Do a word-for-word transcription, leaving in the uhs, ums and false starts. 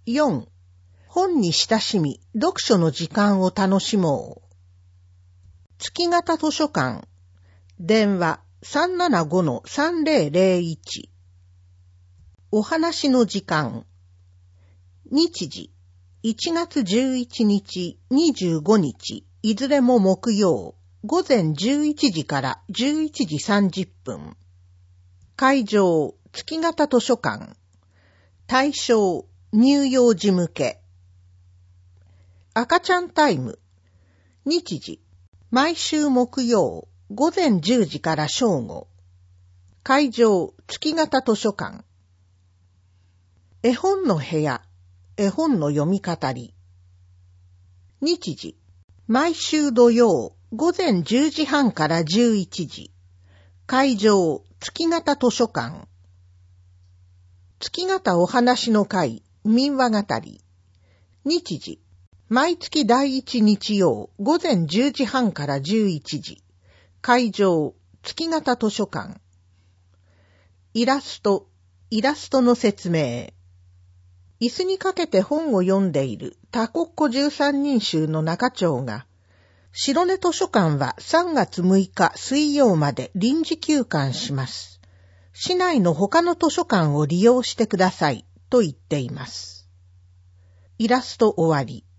よん、本に親しみ、読書の時間を楽しもう。月型図書館、電話 さんななごのさんぜろぜろいち。お話の時間。日時、いちがつじゅういちにち、にじゅうごにち、いずれも木曜、午前じゅういちじからじゅういちじさんじゅっぷん。会場、月型図書館。対象、乳幼児向け。赤ちゃんタイム。日時、毎週木曜、午前じゅうじから正午。会場、月型図書館。絵本の部屋、絵本の読み語り。日時、毎週土曜、午前じゅうじはんからじゅういちじ。会場、月型図書館。月型お話の会、民話語り。日時、毎月第一日曜、午前じゅうじはんからじゅういちじ。会場、月型図書館。イラスト、イラストの説明。椅子にかけて本を読んでいるタコッコじゅうさんにん衆の中長が、白根図書館はさんがつむいか水曜まで臨時休館します。市内の他の図書館を利用してくださいと言っています。イラスト終わり。